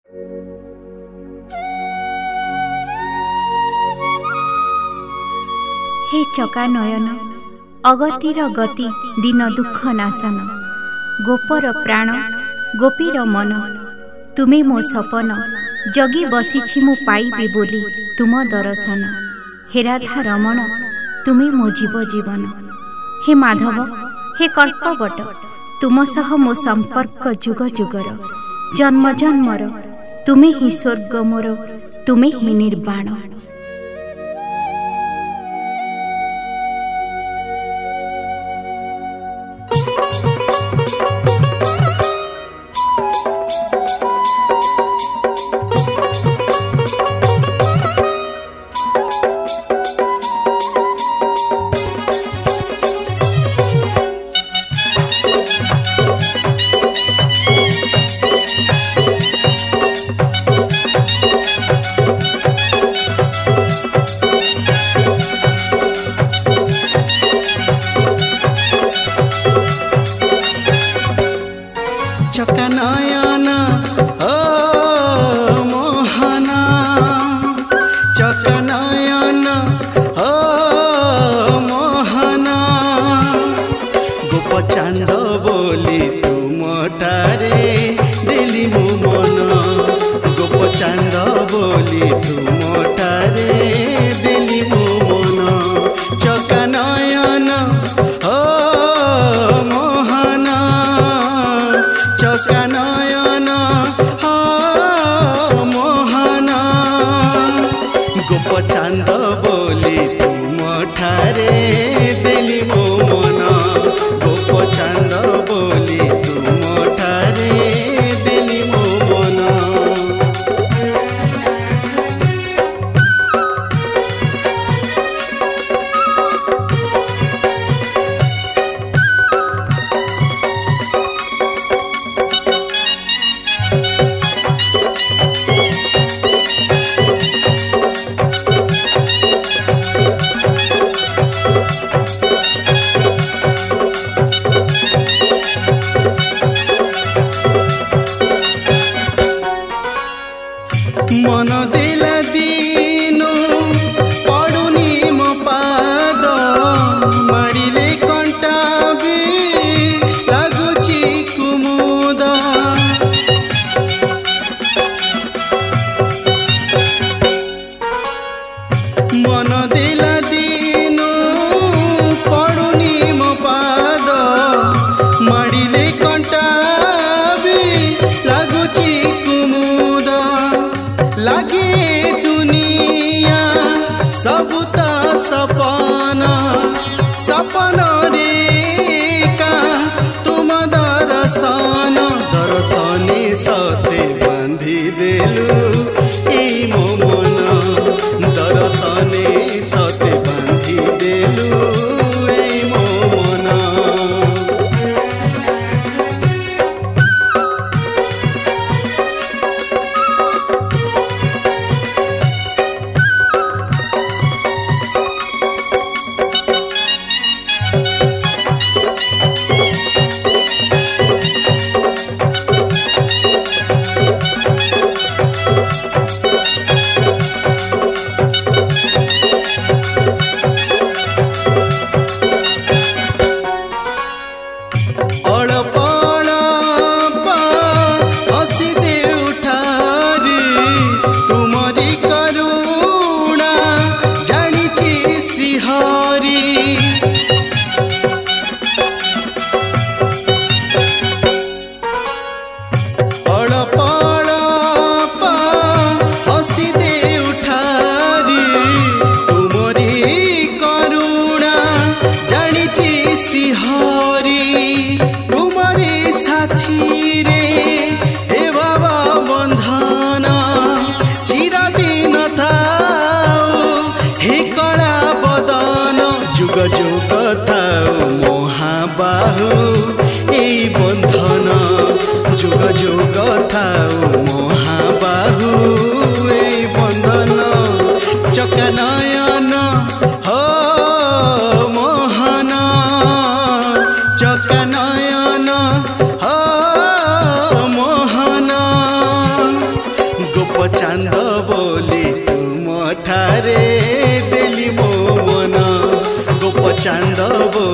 हे चका नयन अगतिर गति दिन दुख नाशन गोपर प्राण गोपीर मन तुमे मो सपन जगी बसिछि मु पाइबी बोली तुम दर्शन हे राधा रमण तुमे मो जीव जीवन हे माधव हे कल्पवट तुम सह मो संपर्क जुग जुगर जन्म जन्मर तुमे ही स्वर्ग मोर तुमे ही निर्वाण। चांद बोली तुमटारे देली मो मन गोप चांद बोली तुमटारे देली मो मन चका नयन हो मोहन चका नयन हो मोहन गोप चांद बोली तुमठारे देली मो मन चांद बोली तुमठारे देली मो मन। मन दिला दिनु पड़ुनी मो पाद मारिले कंटा भी लागुची कुमुद मन दिला दिनु पड़ुनी मो पाद मारिले कंटा भी लागुची कुमुद लगे दुनिया सबुता सपन सपन रे का तुम दर्शन दर्शने सते बांधी देलु ए मो मन दर्शने सते बांधी देलु ए मो मन। जुग थाओ महाबाहु ए बंधन जुग जुग थाओ महाबाहु ए बंधन चका नयन हो मोहन चका नयन हो मोहन गोपचांद बोली तुम ठारे देली मो मन गोपचांद बोली